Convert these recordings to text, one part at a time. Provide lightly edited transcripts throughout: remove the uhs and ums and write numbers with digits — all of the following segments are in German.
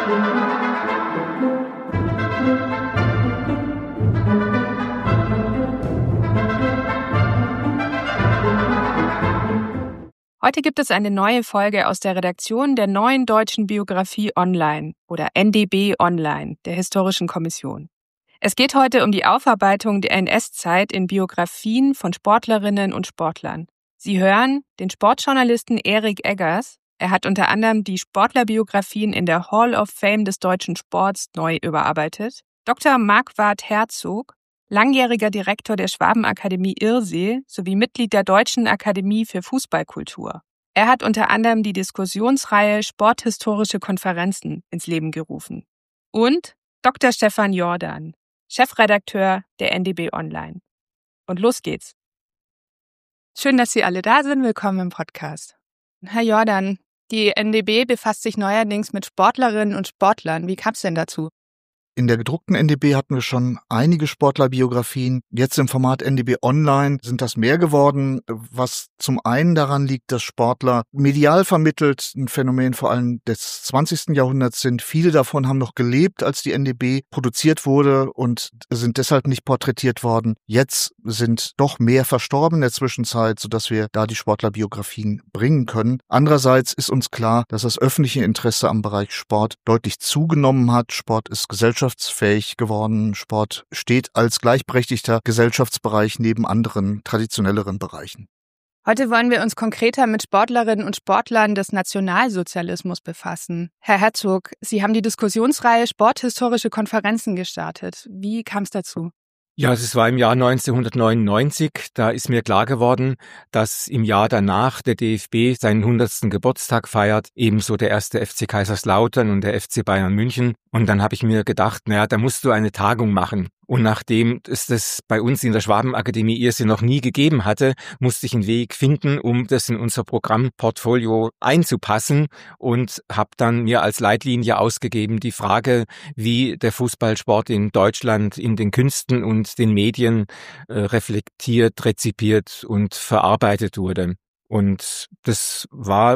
Heute gibt es eine neue Folge aus der Redaktion der Neuen Deutschen Biographie Online oder NDB Online, der Historischen Kommission. Es geht heute um die Aufarbeitung der NS-Zeit in Biografien von Sportlerinnen und Sportlern. Sie hören den Sportjournalisten Erik Eggers. Er hat unter anderem die Sportlerbiografien in der Hall of Fame des deutschen Sports neu überarbeitet. Dr. Marquard Herzog, langjähriger Direktor der Schwabenakademie Irsee sowie Mitglied der Deutschen Akademie für Fußballkultur. Er hat unter anderem die Diskussionsreihe Sporthistorische Konferenzen ins Leben gerufen. Und Dr. Stefan Jordan, Chefredakteur der NDB Online. Und los geht's. Schön, dass Sie alle da sind. Willkommen im Podcast. Herr Jordan, die NDB befasst sich neuerdings mit Sportlerinnen und Sportlern. Wie kam es denn dazu? In der gedruckten NDB hatten wir schon einige Sportlerbiografien. Jetzt im Format NDB Online sind das mehr geworden, was zum einen daran liegt, dass Sportler medial vermittelt ein Phänomen vor allem des 20. Jahrhunderts sind. Viele davon haben noch gelebt, als die NDB produziert wurde und sind deshalb nicht porträtiert worden. Jetzt sind doch mehr verstorben in der Zwischenzeit, sodass wir da die Sportlerbiografien bringen können. Andererseits ist uns klar, dass das öffentliche Interesse am Bereich Sport deutlich zugenommen hat. Sport ist gesellschaftsfähig geworden. Sport steht als gleichberechtigter Gesellschaftsbereich neben anderen traditionelleren Bereichen. Heute wollen wir uns konkreter mit Sportlerinnen und Sportlern des Nationalsozialismus befassen. Herr Herzog, Sie haben die Diskussionsreihe Sporthistorische Konferenzen gestartet. Wie kam es dazu? Ja, es war im Jahr 1999, da ist mir klar geworden, dass im Jahr danach der DFB seinen 100. Geburtstag feiert, ebenso der erste FC Kaiserslautern und der FC Bayern München. Und dann habe ich mir gedacht, da musst du eine Tagung machen. Und nachdem es das bei uns in der Schwabenakademie Irsee noch nie gegeben hatte, musste ich einen Weg finden, um das in unser Programmportfolio einzupassen und habe dann mir als Leitlinie ausgegeben die Frage, wie der Fußballsport in Deutschland in den Künsten und den Medien reflektiert, rezipiert und verarbeitet wurde. Und das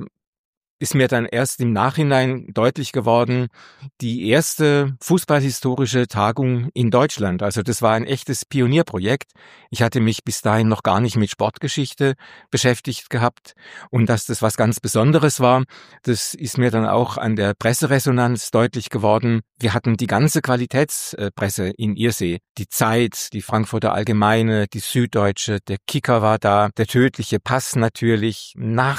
ist mir dann erst im Nachhinein deutlich geworden, die erste fußballhistorische Tagung in Deutschland. Also das war ein echtes Pionierprojekt. Ich hatte mich bis dahin noch gar nicht mit Sportgeschichte beschäftigt gehabt. Und dass das was ganz Besonderes war, das ist mir dann auch an der Presseresonanz deutlich geworden. Wir hatten die ganze Qualitätspresse in Irsee. Die Zeit, die Frankfurter Allgemeine, die Süddeutsche, der Kicker war da, der tödliche Pass natürlich,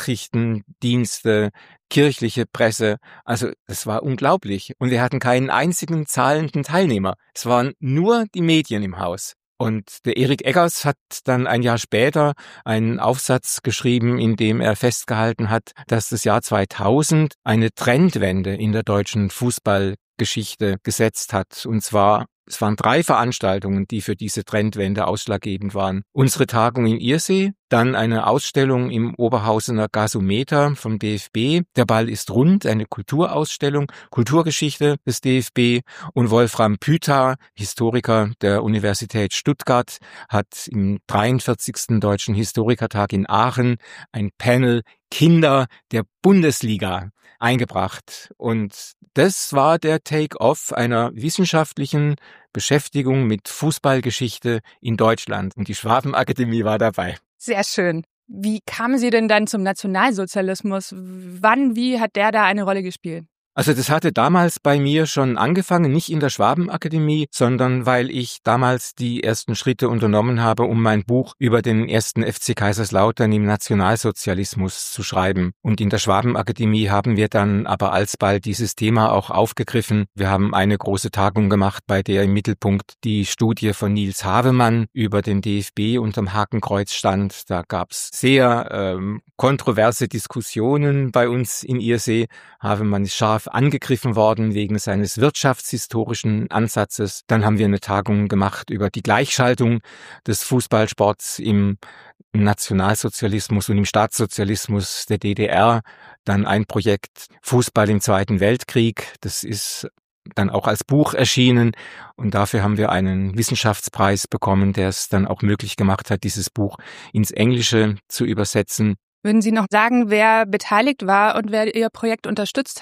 Nachrichtendienste, kirchliche Presse, also es war unglaublich. Und wir hatten keinen einzigen zahlenden Teilnehmer. Es waren nur die Medien im Haus. Und der Erik Eggers hat dann ein Jahr später einen Aufsatz geschrieben, in dem er festgehalten hat, dass das Jahr 2000 eine Trendwende in der deutschen Fußballgeschichte gesetzt hat. Und zwar es waren 3 Veranstaltungen, die für diese Trendwende ausschlaggebend waren. Unsere Tagung in Irsee, dann eine Ausstellung im Oberhausener Gasometer vom DFB. Der Ball ist rund, eine Kulturausstellung, Kulturgeschichte des DFB. Und Wolfram Pütha, Historiker der Universität Stuttgart, hat im 43. Deutschen Historikertag in Aachen ein Panel Kinder der Bundesliga eingebracht. Und das war der Take-off einer wissenschaftlichen Beschäftigung mit Fußballgeschichte in Deutschland. Und die Schwabenakademie war dabei. Sehr schön. Wie kamen Sie denn dann zum Nationalsozialismus? Wann, wie hat der da eine Rolle gespielt? Also das hatte damals bei mir schon angefangen, nicht in der Schwabenakademie, sondern weil ich damals die ersten Schritte unternommen habe, um mein Buch über den ersten FC Kaiserslautern im Nationalsozialismus zu schreiben. Und in der Schwabenakademie haben wir dann aber alsbald dieses Thema auch aufgegriffen. Wir haben eine große Tagung gemacht, bei der im Mittelpunkt die Studie von Nils Havemann über den DFB unterm Hakenkreuz stand. Da gab's sehr kontroverse Diskussionen bei uns in Irsee. Havemann ist scharf angegriffen worden wegen seines wirtschaftshistorischen Ansatzes. Dann haben wir eine Tagung gemacht über die Gleichschaltung des Fußballsports im Nationalsozialismus und im Staatssozialismus der DDR. Dann ein Projekt Fußball im Zweiten Weltkrieg. Das ist dann auch als Buch erschienen und dafür haben wir einen Wissenschaftspreis bekommen, der es dann auch möglich gemacht hat, dieses Buch ins Englische zu übersetzen. Würden Sie noch sagen, wer beteiligt war und wer Ihr Projekt unterstützt hat?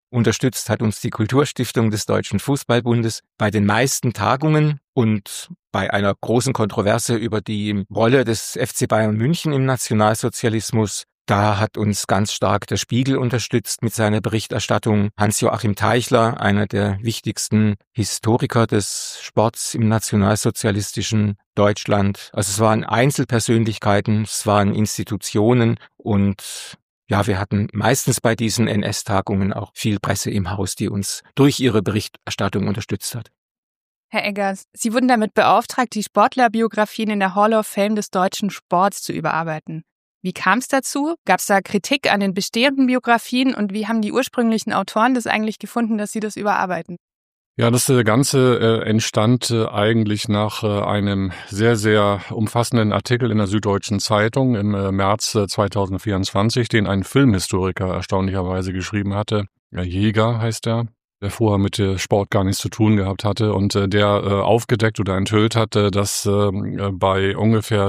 Unterstützt hat uns die Kulturstiftung des Deutschen Fußballbundes bei den meisten Tagungen und bei einer großen Kontroverse über die Rolle des FC Bayern München im Nationalsozialismus. Da hat uns ganz stark der Spiegel unterstützt mit seiner Berichterstattung. Hans-Joachim Teichler, einer der wichtigsten Historiker des Sports im nationalsozialistischen Deutschland. Also es waren Einzelpersönlichkeiten, es waren Institutionen und ja, wir hatten meistens bei diesen NS-Tagungen auch viel Presse im Haus, die uns durch ihre Berichterstattung unterstützt hat. Herr Eggers, Sie wurden damit beauftragt, die Sportlerbiografien in der Hall of Fame des deutschen Sports zu überarbeiten. Wie kam es dazu? Gab es da Kritik an den bestehenden Biografien und wie haben die ursprünglichen Autoren das eigentlich gefunden, dass sie das überarbeiten? Ja, das Ganze entstand eigentlich nach einem sehr, sehr umfassenden Artikel in der Süddeutschen Zeitung im März 2024, den ein Filmhistoriker erstaunlicherweise geschrieben hatte. Jäger heißt er, der vorher mit Sport gar nichts zu tun gehabt hatte und der aufgedeckt oder enthüllt hatte, dass bei ungefähr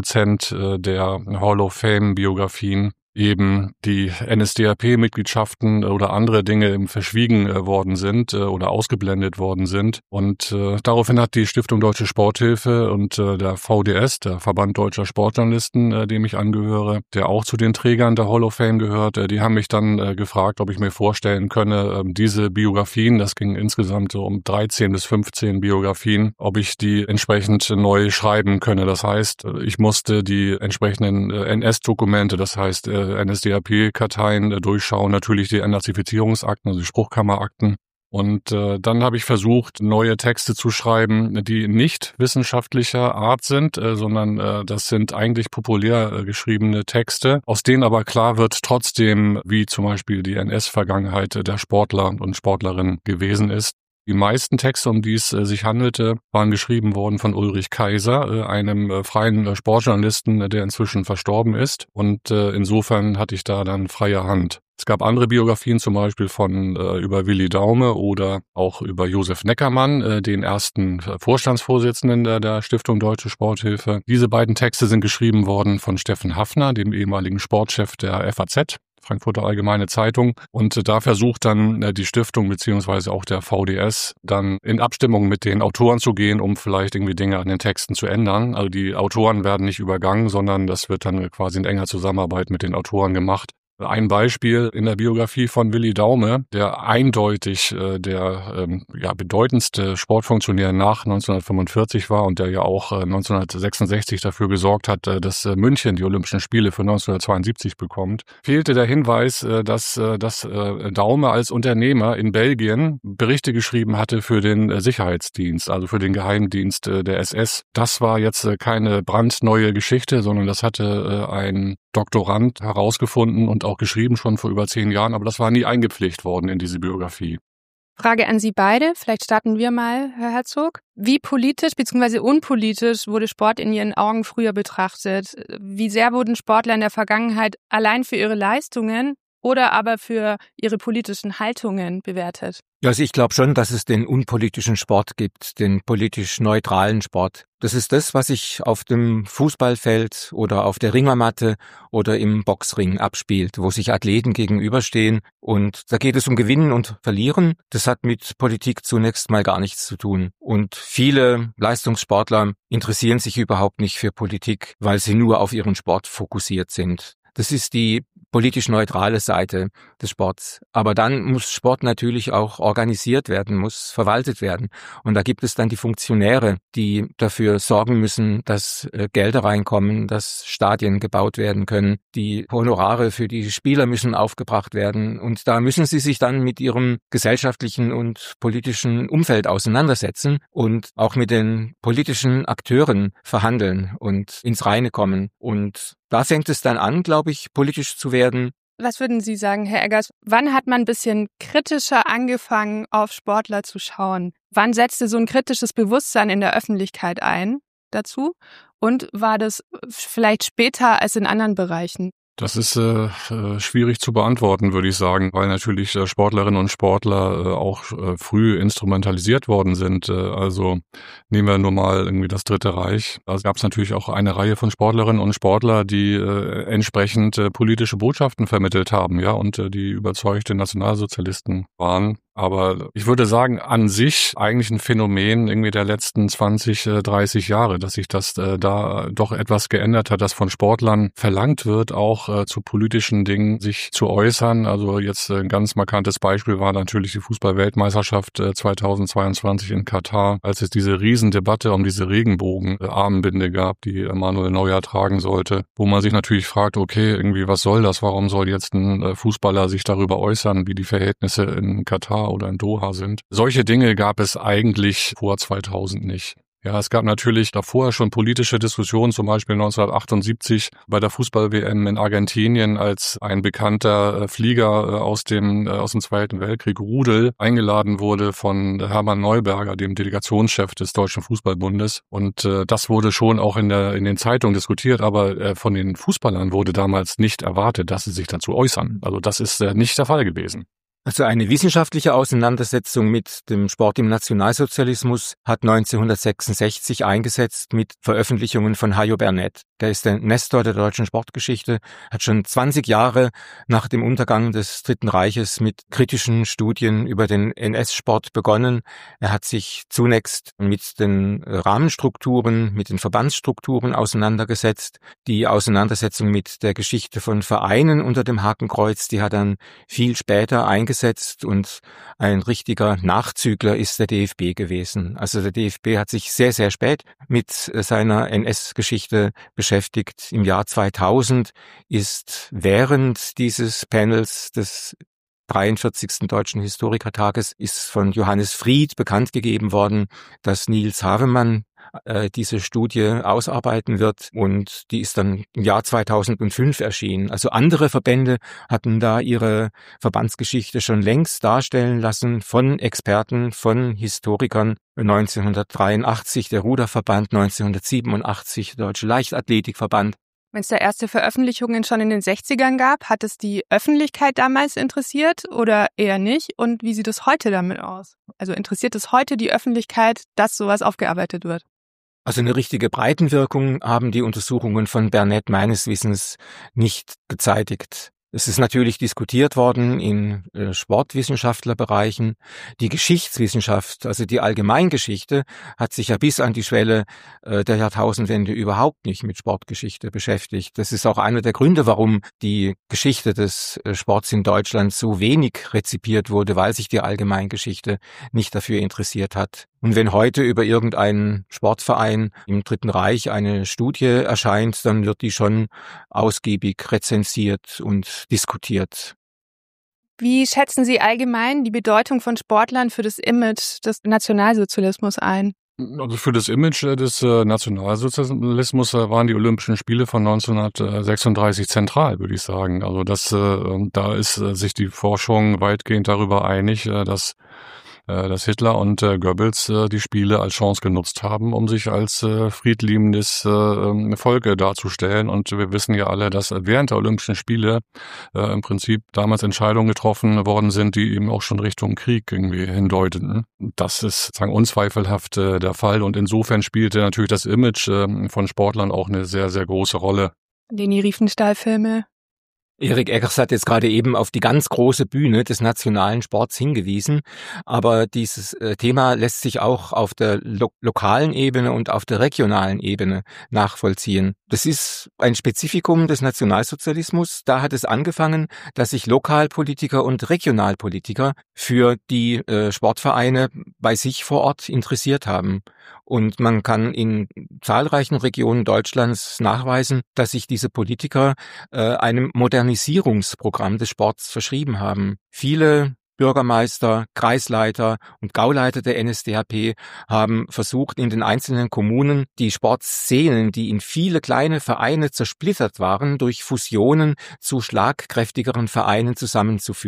10% der Hall of Fame Biografien eben die NSDAP-Mitgliedschaften oder andere Dinge verschwiegen worden sind oder ausgeblendet worden sind. Und daraufhin hat die Stiftung Deutsche Sporthilfe und der VDS, der Verband Deutscher Sportjournalisten, dem ich angehöre, der auch zu den Trägern der Hall of Fame gehört, die haben mich dann gefragt, ob ich mir vorstellen könne, diese Biografien, das ging insgesamt so um 13 bis 15 Biografien, ob ich die entsprechend neu schreiben könne. Das heißt, ich musste die entsprechenden NS-Dokumente, das heißt NSDAP-Karteien durchschauen, natürlich die Entnazifizierungsakten, also die Spruchkammerakten. Und dann habe ich versucht, neue Texte zu schreiben, die nicht wissenschaftlicher Art sind, sondern das sind eigentlich populär geschriebene Texte, aus denen aber klar wird trotzdem, wie zum Beispiel die NS-Vergangenheit der Sportler und Sportlerinnen gewesen ist. Die meisten Texte, um die es sich handelte, waren geschrieben worden von Ulrich Kaiser, einem freien Sportjournalisten, der inzwischen verstorben ist. Und insofern hatte ich da dann freie Hand. Es gab andere Biografien, zum Beispiel von über Willi Daume oder auch über Josef Neckermann, den ersten Vorstandsvorsitzenden der Stiftung Deutsche Sporthilfe. Diese beiden Texte sind geschrieben worden von Steffen Haffner, dem ehemaligen Sportchef der FAZ. Frankfurter Allgemeine Zeitung. Und da versucht dann die Stiftung beziehungsweise auch der VDS dann in Abstimmung mit den Autoren zu gehen, um vielleicht irgendwie Dinge an den Texten zu ändern. Also die Autoren werden nicht übergangen, sondern das wird dann quasi in enger Zusammenarbeit mit den Autoren gemacht. Ein Beispiel in der Biografie von Willi Daume, der eindeutig der bedeutendste Sportfunktionär nach 1945 war und der ja auch 1966 dafür gesorgt hat, dass München die Olympischen Spiele für 1972 bekommt, fehlte der Hinweis, dass Daume als Unternehmer in Belgien Berichte geschrieben hatte für den Sicherheitsdienst, also für den Geheimdienst der SS. Das war jetzt keine brandneue Geschichte, sondern das hatte ein Doktorand herausgefunden und auch geschrieben schon vor über 10 Jahren, aber das war nie eingepflegt worden in diese Biografie. Frage an Sie beide, vielleicht starten wir mal, Herr Herzog. Wie politisch bzw. unpolitisch wurde Sport in Ihren Augen früher betrachtet? Wie sehr wurden Sportler in der Vergangenheit allein für ihre Leistungen oder aber für ihre politischen Haltungen bewertet? Also ich glaube schon, dass es den unpolitischen Sport gibt, den politisch neutralen Sport. Das ist das, was sich auf dem Fußballfeld oder auf der Ringermatte oder im Boxring abspielt, wo sich Athleten gegenüberstehen. Und da geht es um Gewinnen und Verlieren. Das hat mit Politik zunächst mal gar nichts zu tun. Und viele Leistungssportler interessieren sich überhaupt nicht für Politik, weil sie nur auf ihren Sport fokussiert sind. Das ist die politisch neutrale Seite des Sports. Aber dann muss Sport natürlich auch organisiert werden, muss verwaltet werden. Und da gibt es dann die Funktionäre, die dafür sorgen müssen, dass Gelder reinkommen, dass Stadien gebaut werden können. Die Honorare für die Spieler müssen aufgebracht werden. Und da müssen sie sich dann mit ihrem gesellschaftlichen und politischen Umfeld auseinandersetzen und auch mit den politischen Akteuren verhandeln und ins Reine kommen. Und da fängt es dann an, glaube ich, politisch zu werden. Was würden Sie sagen, Herr Eggers? Wann hat man ein bisschen kritischer angefangen, auf Sportler zu schauen? Wann setzte so ein kritisches Bewusstsein in der Öffentlichkeit ein dazu? Und war das vielleicht später als in anderen Bereichen? Das ist schwierig zu beantworten, würde ich sagen, weil natürlich Sportlerinnen und Sportler auch früh instrumentalisiert worden sind. Also nehmen wir nur mal irgendwie das Dritte Reich. Da gab es natürlich auch eine Reihe von Sportlerinnen und Sportler, die entsprechend politische Botschaften vermittelt haben, ja, und die überzeugte Nationalsozialisten waren. Aber ich würde sagen, an sich eigentlich ein Phänomen irgendwie der letzten 20, 30 Jahre, dass sich das da doch etwas geändert hat, dass von Sportlern verlangt wird, auch zu politischen Dingen sich zu äußern. Also jetzt ein ganz markantes Beispiel war natürlich die Fußball-Weltmeisterschaft 2022 in Katar, als es diese Riesendebatte um diese Regenbogen-Armbinde gab, die Manuel Neuer tragen sollte, wo man sich natürlich fragt, okay, irgendwie was soll das? Warum soll jetzt ein Fußballer sich darüber äußern, wie die Verhältnisse in Katar oder in Doha sind? Solche Dinge gab es eigentlich vor 2000 nicht. Ja, es gab natürlich davor schon politische Diskussionen, zum Beispiel 1978 bei der Fußball-WM in Argentinien, als ein bekannter Flieger aus dem Zweiten Weltkrieg, Rudel, eingeladen wurde von Hermann Neuberger, dem Delegationschef des Deutschen Fußballbundes. Und das wurde schon auch in den Zeitungen diskutiert, aber von den Fußballern wurde damals nicht erwartet, dass sie sich dazu äußern. Also das ist nicht der Fall gewesen. Also eine wissenschaftliche Auseinandersetzung mit dem Sport im Nationalsozialismus hat 1966 eingesetzt mit Veröffentlichungen von Hajo Bernett. Der ist der Nestor der deutschen Sportgeschichte, hat schon 20 Jahre nach dem Untergang des Dritten Reiches mit kritischen Studien über den NS-Sport begonnen. Er hat sich zunächst mit den Rahmenstrukturen, mit den Verbandsstrukturen auseinandergesetzt. Die Auseinandersetzung mit der Geschichte von Vereinen unter dem Hakenkreuz, die hat dann viel später eingesetzt, und ein richtiger Nachzügler ist der DFB gewesen. Also der DFB hat sich sehr, sehr spät mit seiner NS-Geschichte beschäftigt. Im Jahr 2000 ist während dieses Panels des 43. Deutschen Historikertages ist von Johannes Fried bekannt gegeben worden, dass Niels Havemann diese Studie ausarbeiten wird, und die ist dann im Jahr 2005 erschienen. Also andere Verbände hatten da ihre Verbandsgeschichte schon längst darstellen lassen von Experten, von Historikern. 1983 der Ruderverband, 1987 der Deutsche Leichtathletikverband. Wenn es da erste Veröffentlichungen schon in den 60ern gab, hat es die Öffentlichkeit damals interessiert oder eher nicht? Und wie sieht es heute damit aus? Also interessiert es heute die Öffentlichkeit, dass sowas aufgearbeitet wird? Also eine richtige Breitenwirkung haben die Untersuchungen von Bernett meines Wissens nicht gezeitigt. Es ist natürlich diskutiert worden in Sportwissenschaftlerbereichen. Die Geschichtswissenschaft, also die Allgemeingeschichte, hat sich ja bis an die Schwelle der Jahrtausendwende überhaupt nicht mit Sportgeschichte beschäftigt. Das ist auch einer der Gründe, warum die Geschichte des Sports in Deutschland so wenig rezipiert wurde, weil sich die Allgemeingeschichte nicht dafür interessiert hat. Und wenn heute über irgendeinen Sportverein im Dritten Reich eine Studie erscheint, dann wird die schon ausgiebig rezensiert und diskutiert. Wie schätzen Sie allgemein die Bedeutung von Sportlern für das Image des Nationalsozialismus ein? Also für das Image des Nationalsozialismus waren die Olympischen Spiele von 1936 zentral, würde ich sagen. Also da ist sich die Forschung weitgehend darüber einig, dass Hitler und Goebbels die Spiele als Chance genutzt haben, um sich als friedliebendes Volk darzustellen. Und wir wissen ja alle, dass während der Olympischen Spiele im Prinzip damals Entscheidungen getroffen worden sind, die eben auch schon Richtung Krieg irgendwie hindeuteten. Das ist sozusagen unzweifelhaft der Fall. Und insofern spielte natürlich das Image von Sportlern auch eine sehr, sehr große Rolle. Leni Riefenstahl-Filme. Erik Eggers hat jetzt gerade eben auf die ganz große Bühne des nationalen Sports hingewiesen, aber dieses Thema lässt sich auch auf der lokalen Ebene und auf der regionalen Ebene nachvollziehen. Das ist ein Spezifikum des Nationalsozialismus. Da hat es angefangen, dass sich Lokalpolitiker und Regionalpolitiker für die Sportvereine bei sich vor Ort interessiert haben. Und man kann in zahlreichen Regionen Deutschlands nachweisen, dass sich diese Politiker einem Modernisierungsprogramm des Sports verschrieben haben. Viele Bürgermeister, Kreisleiter und Gauleiter der NSDAP haben versucht, in den einzelnen Kommunen die Sportszenen, die in viele kleine Vereine zersplittert waren, durch Fusionen zu schlagkräftigeren Vereinen zusammenzuführen.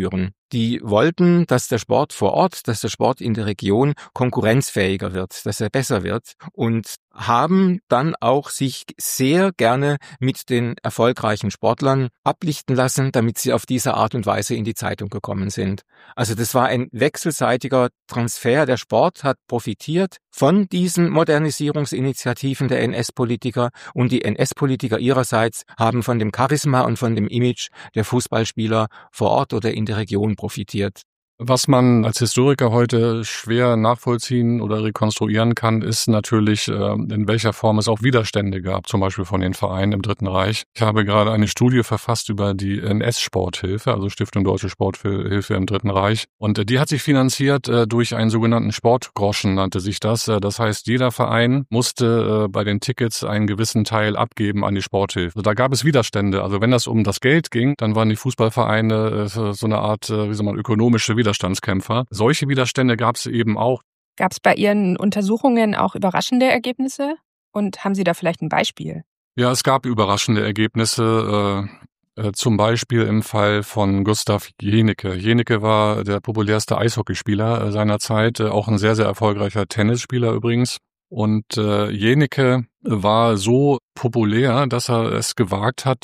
Die wollten, dass der Sport vor Ort, dass der Sport in der Region konkurrenzfähiger wird, dass er besser wird und haben dann auch sich sehr gerne mit den erfolgreichen Sportlern ablichten lassen, damit sie auf diese Art und Weise in die Zeitung gekommen sind. Also das war ein wechselseitiger Transfer. Der Sport hat profitiert von diesen Modernisierungsinitiativen der NS-Politiker und die NS-Politiker ihrerseits haben von dem Charisma und von dem Image der Fußballspieler vor Ort oder in der Region profitiert. Was man als Historiker heute schwer nachvollziehen oder rekonstruieren kann, ist natürlich, in welcher Form es auch Widerstände gab, zum Beispiel von den Vereinen im Dritten Reich. Ich habe gerade eine Studie verfasst über die NS-Sporthilfe, also Stiftung Deutsche Sporthilfe im Dritten Reich. Und die hat sich finanziert durch einen sogenannten Sportgroschen, nannte sich das. Das heißt, jeder Verein musste bei den Tickets einen gewissen Teil abgeben an die Sporthilfe. Also da gab es Widerstände. Also wenn das um das Geld ging, dann waren die Fußballvereine so eine Art, ökonomische Widerstandskämpfer. Solche Widerstände gab es eben auch. Gab es bei Ihren Untersuchungen auch überraschende Ergebnisse? Und haben Sie da vielleicht ein Beispiel? Ja, es gab überraschende Ergebnisse, zum Beispiel im Fall von Gustav Jenecke. Jenecke war der populärste Eishockeyspieler seiner Zeit, auch ein sehr, sehr erfolgreicher Tennisspieler übrigens. Und Jenecke war so populär, dass er es gewagt hat,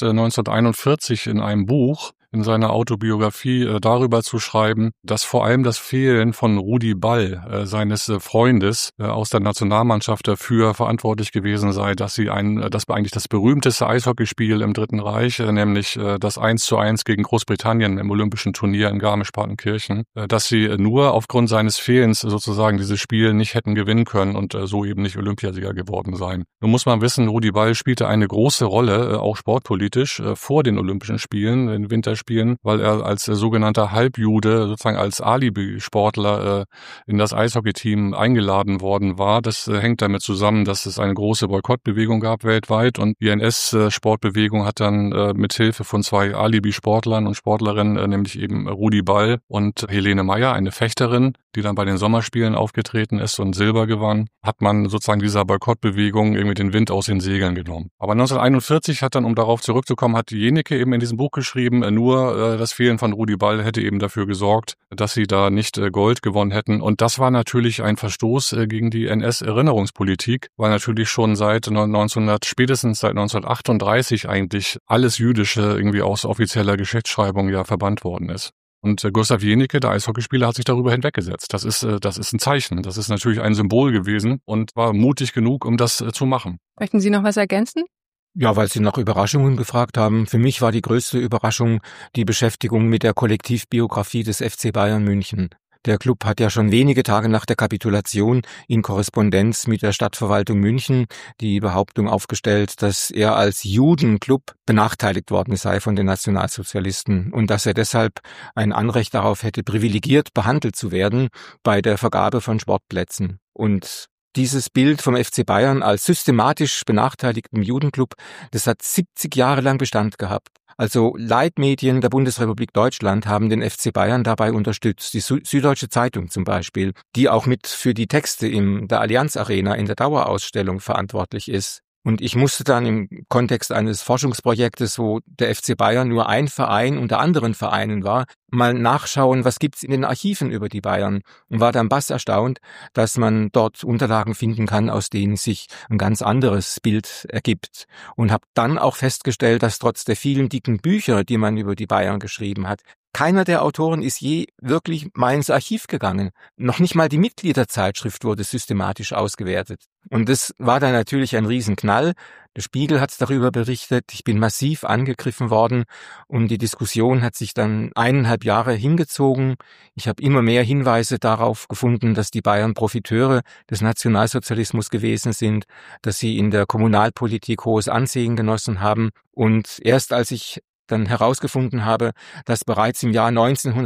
1941 in einem Buch in seiner Autobiografie darüber zu schreiben, dass vor allem das Fehlen von Rudi Ball, seines Freundes aus der Nationalmannschaft, dafür verantwortlich gewesen sei, dass sie das war eigentlich das berühmteste Eishockeyspiel im Dritten Reich, nämlich das 1:1 gegen Großbritannien im Olympischen Turnier in Garmisch-Partenkirchen, dass sie nur aufgrund seines Fehlens sozusagen dieses Spiel nicht hätten gewinnen können und so eben nicht Olympiasieger geworden seien. Nun muss man wissen, Rudi Ball spielte eine große Rolle, auch sportpolitisch, vor den Olympischen Spielen, den Winterspielen, weil er als sogenannter Halbjude, sozusagen als Alibi-Sportler in das Eishockey-Team eingeladen worden war. Das hängt damit zusammen, dass es eine große Boykottbewegung gab weltweit und die NS-Sportbewegung hat dann mit Hilfe von zwei Alibi-Sportlern und Sportlerinnen, nämlich eben Rudi Ball und Helene Meyer, eine Fechterin, die dann bei den Sommerspielen aufgetreten ist und Silber gewann, hat man sozusagen dieser Boykottbewegung irgendwie den Wind aus den Segeln genommen. Aber 1941 hat dann, um darauf zurückzukommen, hat Jenecke eben in diesem Buch geschrieben, nur das Fehlen von Rudi Ball hätte eben dafür gesorgt, dass sie da nicht Gold gewonnen hätten. Und das war natürlich ein Verstoß gegen die NS-Erinnerungspolitik, weil natürlich schon spätestens seit 1938 eigentlich alles Jüdische irgendwie aus offizieller Geschichtsschreibung ja verbannt worden ist. Und Gustav Jenecke, der Eishockeyspieler, hat sich darüber hinweggesetzt. Das ist ein Zeichen. Das ist natürlich ein Symbol gewesen und war mutig genug, um das zu machen. Möchten Sie noch was ergänzen? Ja, weil Sie nach Überraschungen gefragt haben. Für mich war die größte Überraschung die Beschäftigung mit der Kollektivbiografie des FC Bayern München. Der Club hat ja schon wenige Tage nach der Kapitulation in Korrespondenz mit der Stadtverwaltung München die Behauptung aufgestellt, dass er als Judenclub benachteiligt worden sei von den Nationalsozialisten und dass er deshalb ein Anrecht darauf hätte, privilegiert behandelt zu werden bei der Vergabe von Sportplätzen. Und dieses Bild vom FC Bayern als systematisch benachteiligten Judenclub, das hat 70 Jahre lang Bestand gehabt. Also Leitmedien der Bundesrepublik Deutschland haben den FC Bayern dabei unterstützt. Die Süddeutsche Zeitung zum Beispiel, die auch mit für die Texte in der Allianz Arena in der Dauerausstellung verantwortlich ist. Und ich musste dann im Kontext eines Forschungsprojektes, wo der FC Bayern nur ein Verein unter anderen Vereinen war, mal nachschauen, was gibt's in den Archiven über die Bayern. Und war dann bass erstaunt, dass man dort Unterlagen finden kann, aus denen sich ein ganz anderes Bild ergibt. Und habe dann auch festgestellt, dass trotz der vielen dicken Bücher, die man über die Bayern geschrieben hat, keiner der Autoren ist je wirklich mal ins Archiv gegangen. Noch nicht mal die Mitgliederzeitschrift wurde systematisch ausgewertet. Und das war dann natürlich ein Riesenknall. Der Spiegel hat darüber berichtet. Ich bin massiv angegriffen worden und die Diskussion hat sich dann 1,5 Jahre hingezogen. Ich habe immer mehr Hinweise darauf gefunden, dass die Bayern Profiteure des Nationalsozialismus gewesen sind, dass sie in der Kommunalpolitik hohes Ansehen genossen haben. Und erst als ich dann herausgefunden habe, dass bereits im Jahr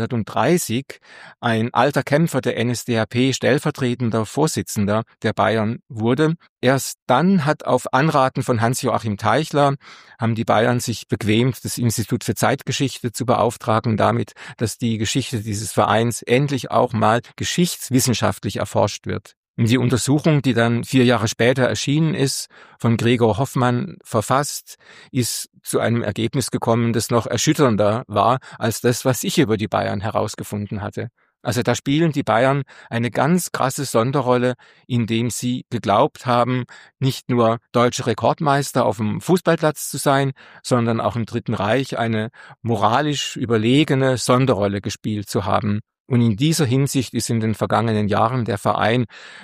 1930 ein alter Kämpfer der NSDAP stellvertretender Vorsitzender der Bayern wurde. Erst dann hat auf Anraten von Hans-Joachim Teichler haben die Bayern sich bequemt, das Institut für Zeitgeschichte zu beauftragen damit, dass die Geschichte dieses Vereins endlich auch mal geschichtswissenschaftlich erforscht wird. Und die Untersuchung, die dann 4 Jahre später erschienen ist, von Gregor Hoffmann verfasst, ist zu einem Ergebnis gekommen, das noch erschütternder war als das, was ich über die Bayern herausgefunden hatte. Also da spielen die Bayern eine ganz krasse Sonderrolle, indem sie geglaubt haben, nicht nur deutsche Rekordmeister auf dem Fußballplatz zu sein, sondern auch im Dritten Reich eine moralisch überlegene Sonderrolle gespielt zu haben. Und in dieser Hinsicht ist in den vergangenen Jahren der Verein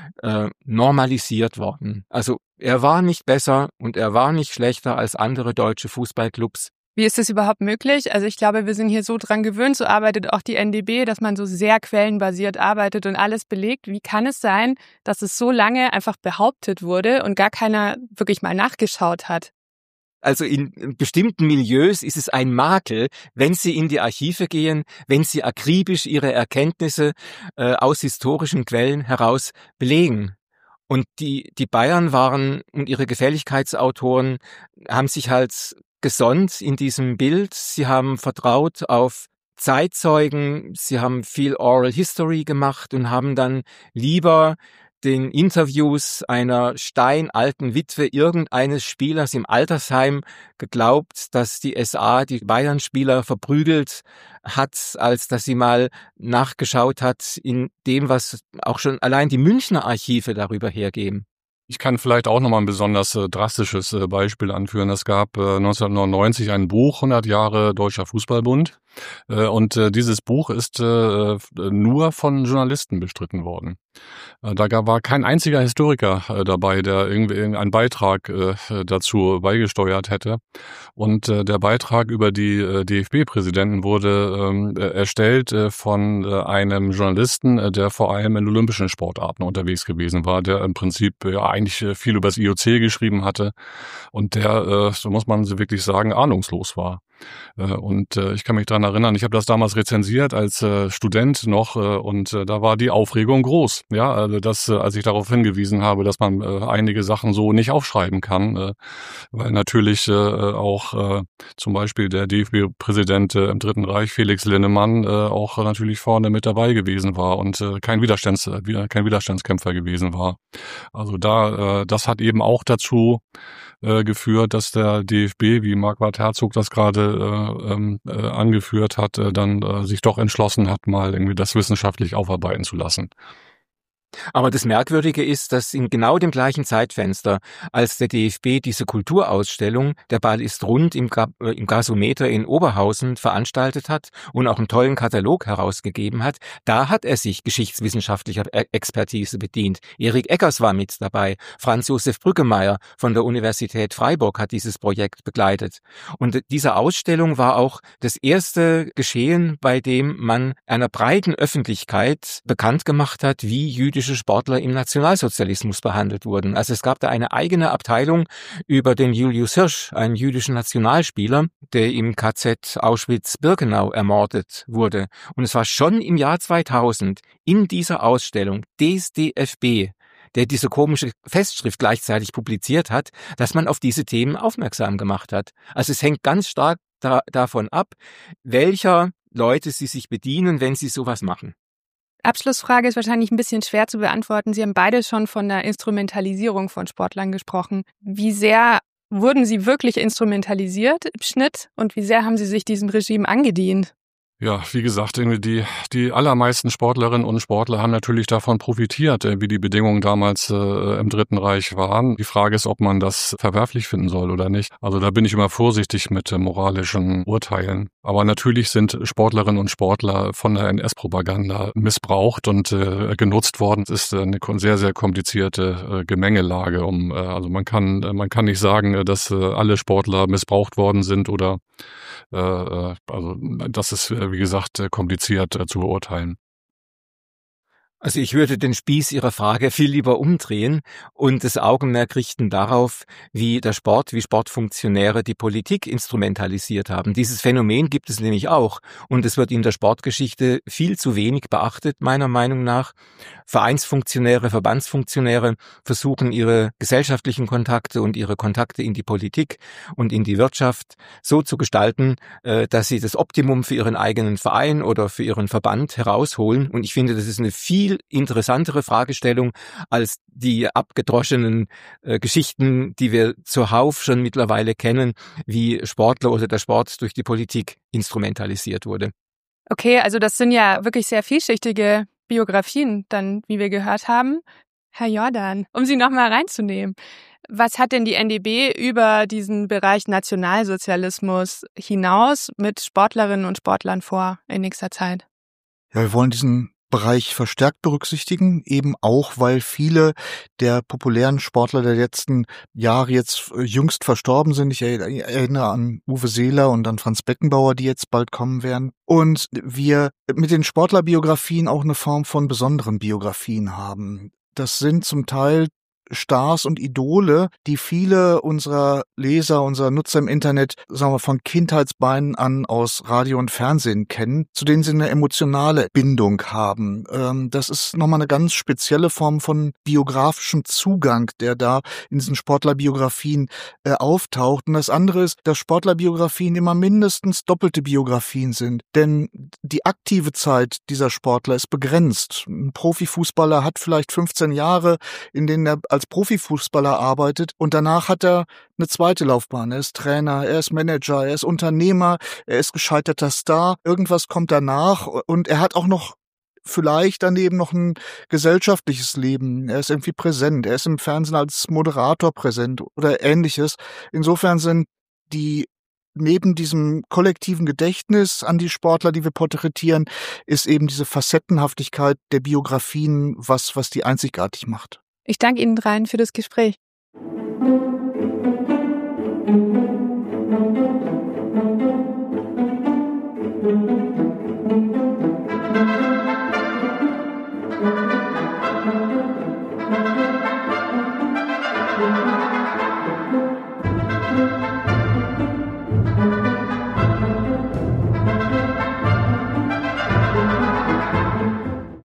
normalisiert worden. Also er war nicht besser und er war nicht schlechter als andere deutsche Fußballclubs. Wie ist das überhaupt möglich? Also ich glaube, wir sind hier so dran gewöhnt, so arbeitet auch die NDB, dass man so sehr quellenbasiert arbeitet und alles belegt. Wie kann es sein, dass es so lange einfach behauptet wurde und gar keiner wirklich mal nachgeschaut hat? Also in bestimmten Milieus ist es ein Makel, wenn Sie in die Archive gehen, wenn Sie akribisch Ihre Erkenntnisse aus historischen Quellen heraus belegen. Und die Bayern waren und ihre Gefälligkeitsautoren haben sich halt gesonnt in diesem Bild. Sie haben vertraut auf Zeitzeugen, sie haben viel Oral History gemacht und haben dann lieber den Interviews einer steinalten Witwe irgendeines Spielers im Altersheim geglaubt, dass die SA die Bayern-Spieler verprügelt hat, als dass sie mal nachgeschaut hat in dem, was auch schon allein die Münchner Archive darüber hergeben. Ich kann vielleicht auch nochmal ein besonders drastisches Beispiel anführen. Es gab 1999 ein Buch, 100 Jahre Deutscher Fußballbund. Und dieses Buch ist nur von Journalisten bestritten worden. Da war kein einziger Historiker dabei, der irgendwie einen Beitrag dazu beigesteuert hätte. Und der Beitrag über die DFB-Präsidenten wurde erstellt von einem Journalisten, der vor allem in olympischen Sportarten unterwegs gewesen war, der im Prinzip eigentlich viel über das IOC geschrieben hatte und der, so muss man wirklich sagen, ahnungslos war. Und ich kann mich daran erinnern, ich habe das damals rezensiert als Student noch und da war die Aufregung groß. Ja, also als ich darauf hingewiesen habe, dass man einige Sachen so nicht aufschreiben kann, weil natürlich auch zum Beispiel der DFB-Präsident im Dritten Reich, Felix Linnemann, auch natürlich vorne mit dabei gewesen war und kein Widerstandskämpfer gewesen war. Also das hat eben auch dazu geführt, dass der DFB, wie Marquardt Herzog das gerade angeführt hat, dann sich doch entschlossen hat, mal irgendwie das wissenschaftlich aufarbeiten zu lassen. Aber das Merkwürdige ist, dass in genau dem gleichen Zeitfenster, als der DFB diese Kulturausstellung Der Ball ist rund im Gasometer in Oberhausen veranstaltet hat und auch einen tollen Katalog herausgegeben hat, da hat er sich geschichtswissenschaftlicher Expertise bedient. Erik Eggers war mit dabei, Franz Josef Brüggemeier von der Universität Freiburg hat dieses Projekt begleitet. Und diese Ausstellung war auch das erste Geschehen, bei dem man einer breiten Öffentlichkeit bekannt gemacht hat, wie jüdische Sportler im Nationalsozialismus behandelt wurden. Also es gab da eine eigene Abteilung über den Julius Hirsch, einen jüdischen Nationalspieler, der im KZ Auschwitz-Birkenau ermordet wurde. Und es war schon im Jahr 2000 in dieser Ausstellung des DFB, der diese komische Festschrift gleichzeitig publiziert hat, dass man auf diese Themen aufmerksam gemacht hat. Also es hängt ganz stark davon ab, welcher Leute sie sich bedienen, wenn sie sowas machen. Abschlussfrage ist wahrscheinlich ein bisschen schwer zu beantworten. Sie haben beide schon von der Instrumentalisierung von Sportlern gesprochen. Wie sehr wurden sie wirklich instrumentalisiert im Schnitt und wie sehr haben sie sich diesem Regime angedient? Ja, wie gesagt, irgendwie die allermeisten Sportlerinnen und Sportler haben natürlich davon profitiert, wie die Bedingungen damals im Dritten Reich waren. Die Frage ist, ob man das verwerflich finden soll oder nicht. Also da bin ich immer vorsichtig mit moralischen Urteilen. Aber natürlich sind Sportlerinnen und Sportler von der NS-Propaganda missbraucht und genutzt worden. Es ist eine sehr, sehr komplizierte Gemengelage. Also man kann nicht sagen, dass alle Sportler missbraucht worden sind oder also das ist, wie gesagt, kompliziert zu beurteilen. Also ich würde den Spieß Ihrer Frage viel lieber umdrehen und das Augenmerk richten darauf, wie Sportfunktionäre die Politik instrumentalisiert haben. Dieses Phänomen gibt es nämlich auch und es wird in der Sportgeschichte viel zu wenig beachtet, meiner Meinung nach. Vereinsfunktionäre, Verbandsfunktionäre versuchen, ihre gesellschaftlichen Kontakte und ihre Kontakte in die Politik und in die Wirtschaft so zu gestalten, dass sie das Optimum für ihren eigenen Verein oder für ihren Verband herausholen. Und ich finde, das ist eine viel interessantere Fragestellung als die abgedroschenen Geschichten, die wir zuhauf schon mittlerweile kennen, wie Sportler oder der Sport durch die Politik instrumentalisiert wurde. Okay, also das sind ja wirklich sehr vielschichtige Biografien, dann, wie wir gehört haben. Herr Jordan, um Sie nochmal reinzunehmen, was hat denn die NDB über diesen Bereich Nationalsozialismus hinaus mit Sportlerinnen und Sportlern vor in nächster Zeit? Ja, wir wollen diesen Bereich verstärkt berücksichtigen, eben auch, weil viele der populären Sportler der letzten Jahre jetzt jüngst verstorben sind. Ich erinnere an Uwe Seeler und an Franz Beckenbauer, die jetzt bald kommen werden. Und wir mit den Sportlerbiografien auch eine Form von besonderen Biografien haben. Das sind zum Teil Stars und Idole, die viele unserer Leser, unserer Nutzer im Internet, sagen wir, von Kindheitsbeinen an aus Radio und Fernsehen kennen, zu denen sie eine emotionale Bindung haben. Das ist nochmal eine ganz spezielle Form von biografischem Zugang, der da in diesen Sportlerbiografien auftaucht. Und das andere ist, dass Sportlerbiografien immer mindestens doppelte Biografien sind. Denn die aktive Zeit dieser Sportler ist begrenzt. Ein Profifußballer hat vielleicht 15 Jahre, in denen er als Profifußballer arbeitet, und danach hat er eine zweite Laufbahn. Er ist Trainer, er ist Manager, er ist Unternehmer, er ist gescheiterter Star. Irgendwas kommt danach und er hat auch noch vielleicht daneben noch ein gesellschaftliches Leben. Er ist irgendwie präsent, er ist im Fernsehen als Moderator präsent oder Ähnliches. Insofern sind die neben diesem kollektiven Gedächtnis an die Sportler, die wir porträtieren, ist eben diese Facettenhaftigkeit der Biografien, was die einzigartig macht. Ich danke Ihnen dreien für das Gespräch.